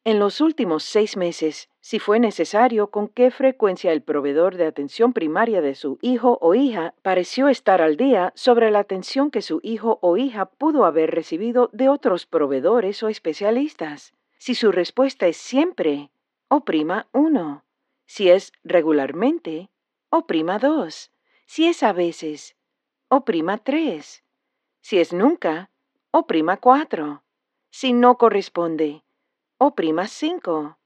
En los últimos 6 meses, si fue necesario, con qué frecuencia el proveedor de atención primaria de su hijo o hija pareció estar al día sobre la atención que su hijo o hija pudo haber recibido de otros proveedores o especialistas. Si su respuesta es siempre, oprima 1. Si es regularmente, oprima 2. Si es a veces, oprima 3. Si es nunca, oprima 4. Si no corresponde, oprima 5.